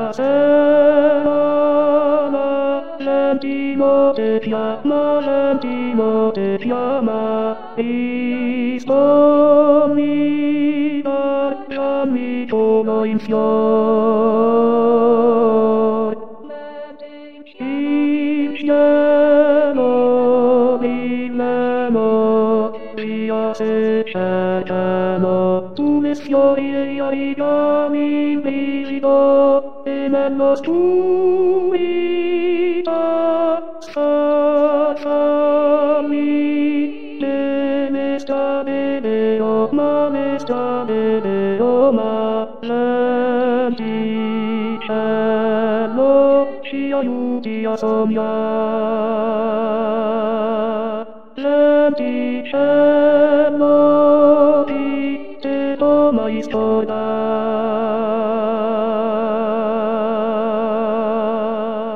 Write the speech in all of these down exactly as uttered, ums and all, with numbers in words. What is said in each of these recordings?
L'intimo te chiama, l'intimo te chiama, rispondi, lasciami come in fior. In cielo vivremo, sia se cercano, tu le fiori e io i rami invisibo, e nello oscurità sfacciami, te ne sta bene, oh ma ne sta bene, oh ma l'anticello ci aiuti a sognare. L'anticello di te mai scordare.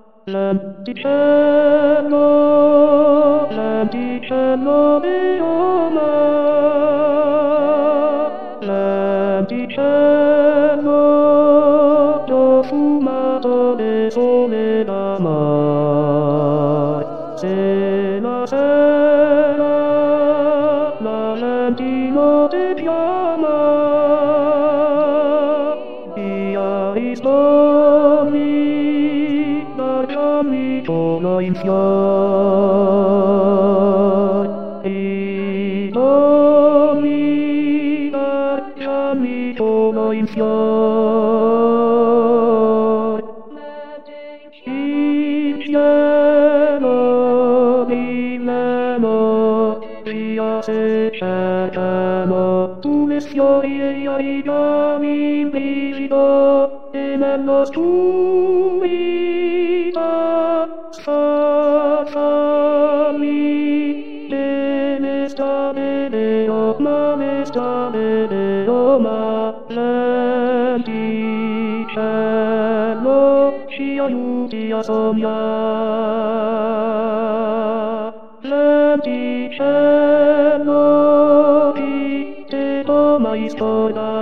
L'anticello, l'anticello mio ma, l'anticello profumato del sole d'amor. Se la sera la lentino ti chiama, via rispondi, lasciami solo in fior. Rispondi, lasciami solo in fior. In cielo vivremo, sia se cercano, tu le fiori e io i rami invisibo, e nello oscurità sfacciami, te ne sta bene, oh ma ne sta bene, oh ma l'anticello ci aiuti a sognare. L'anticello di te mai scordare.